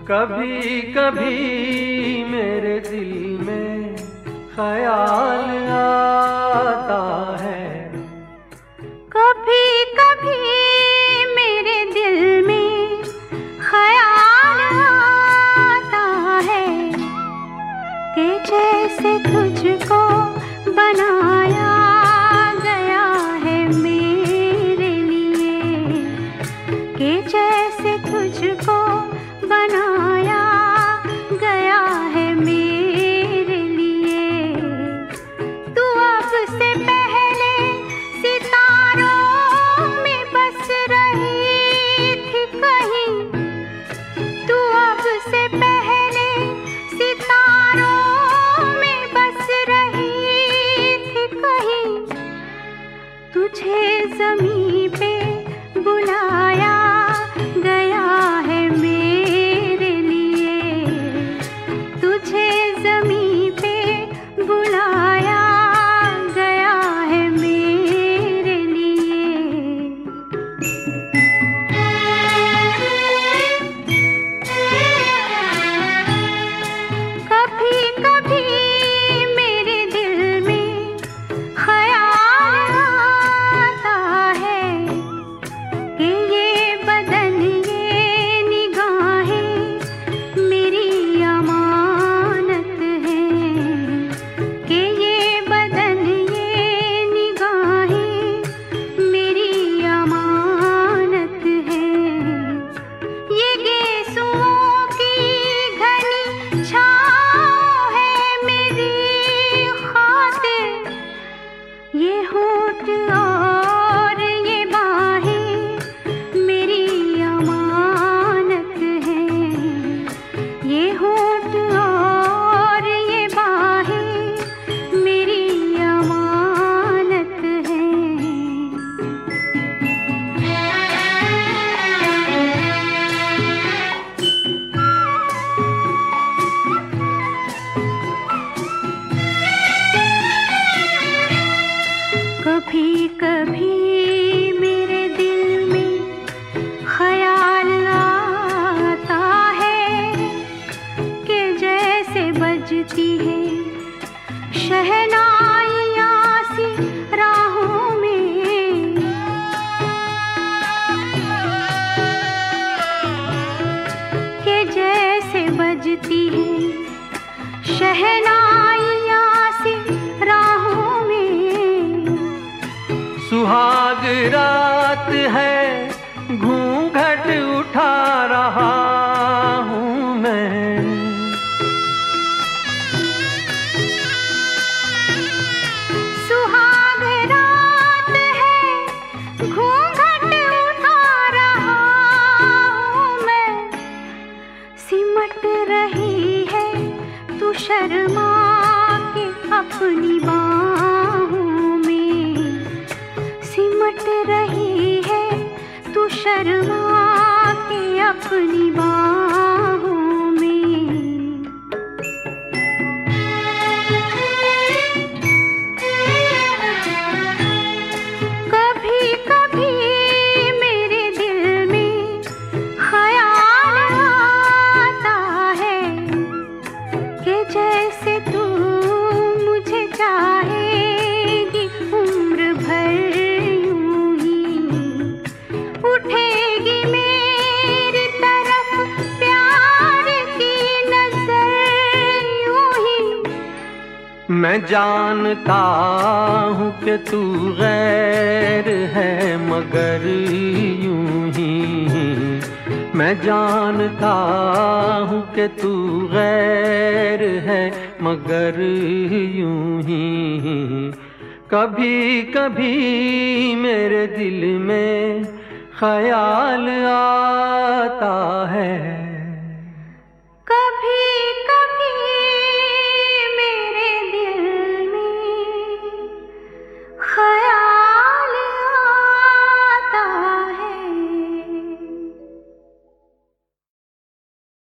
कभी कभी मेरे दिल में ख्याल आता है, कभी कभी मेरे दिल में ख्याल आता है कि जैसे तुझको बनाया गया है मेरे लिए, कि जैसे तुझको बनाया गया है मेरे लिए। तू अब से पहले सितारों में बस रही थी कहीं, तू अब से पहले सितारों में बस रही थी कहीं। तुझे ज़मीं पे बुलाया गया है मेरे लिए, तुझे ज़मीं पे बुलाया गया है मेरे लिए। कभी कभी मेरे दिल में ख्याल आता है कि ये बदन ये निगाहें मेरी अमानत हैं, कि ये बदन ये निगाहें मेरी अमानत हैं। ये गेसुओं की घनी छाँव है मेरी खातिर, ये होठ और ये बाहें मेरी अमानत हैं, ये होठ और ये बाहें मेरी अमानत हैं। कभी कभी मेरे दिल में ख्याल आता है कि जैसे बजती है शहनाइयाँ सी राहों में, कि जैसे बजती है शहनाइयाँ सी राहों में। सुहाग रात है घूंघट उठा रहा हूँ मैं, सुहाग रात है घूंघट उठा रहा हूँ मैं। सिमट रही है तू शर्मा के अपनी बाहों में, सिमट रही है तू शर्मा के अपनी बाहों में। कभी कभी मेरे दिल में ख्याल आता है कि जैसे तू मुझे चाहेगी उम्र भर यूं ही, उठेगी मेरी तरफ प्यार की नजर यूं ही। मैं जानता हूँ कि तू गैर है मगर यूं ही, मैं जानता हूँ कि तू गैर है मगर यूं ही। कभी कभी मेरे दिल में ख्याल आता है।